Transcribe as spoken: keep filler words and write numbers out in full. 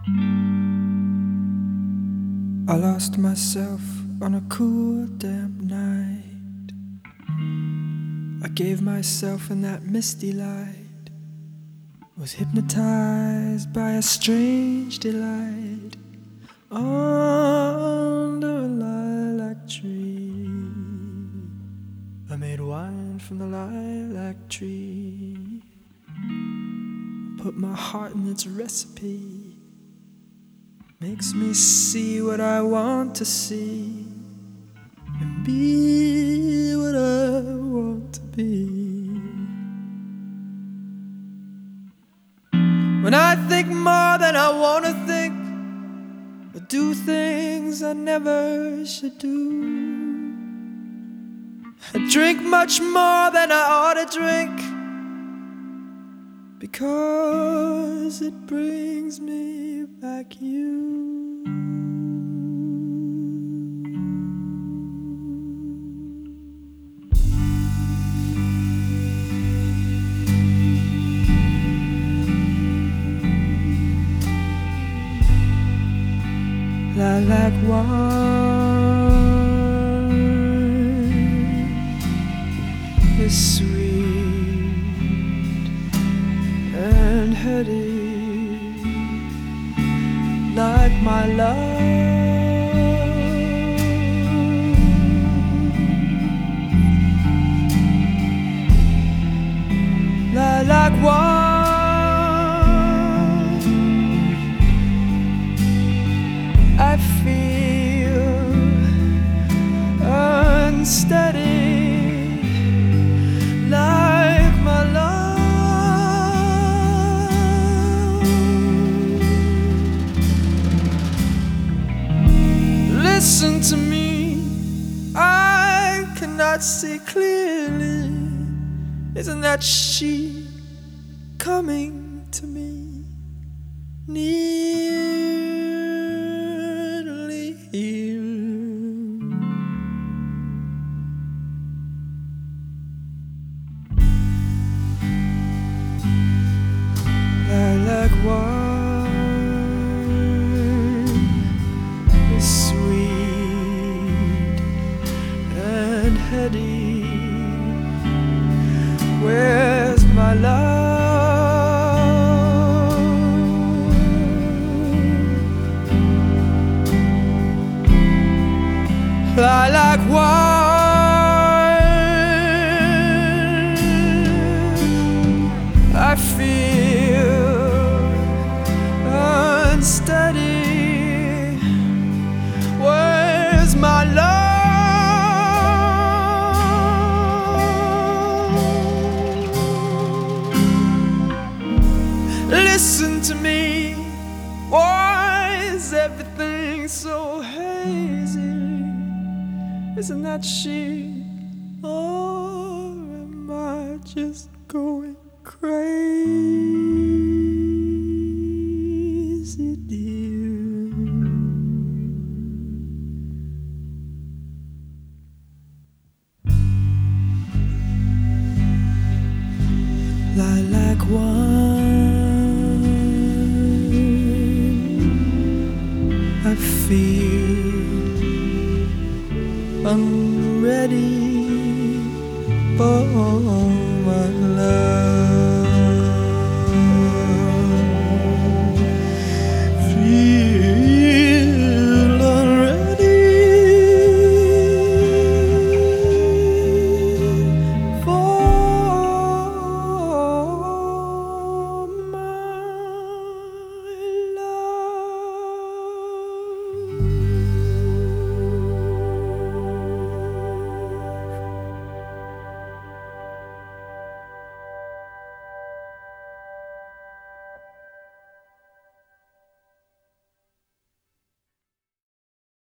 I lost myself on a cool, damp night. I gave myself in that misty light, was hypnotized by a strange delight under a lilac tree. I made wine from the lilac tree, I put my heart in its recipe. Makes me see what I want to see and be what I want to be. When I think more than I want to think, I do things I never should do. I drink much more than I ought to drink, because it brings me back you. Lilac wine is sweet and heady, like my love. Lilac wine, I feel unsteady, like my love. Listen to me, I cannot see clearly. Isn't that she coming to me? Nearly here. Lilac wine is sweet and heady. Where's my love? Lilac wine, I feel unsteady. Where's my love? Listen to me, why is everything so hazy? Isn't that she? Or am I just going crazy, dear? Lilac wine, I feel I'm ready for my love.